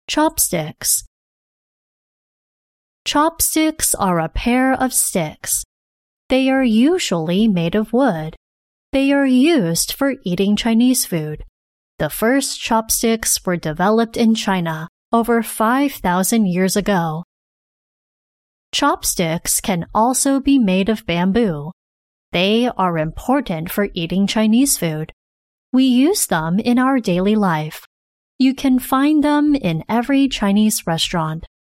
Chopsticks. Chopsticks are a pair of sticks. They are usually made of wood. They are used for eating Chinese food. The first chopsticks were developed in China over 5,000 years ago. Chopsticks can also be made of bamboo. They are important for eating Chinese food. We use them in our daily life. You can find them in every Chinese restaurant.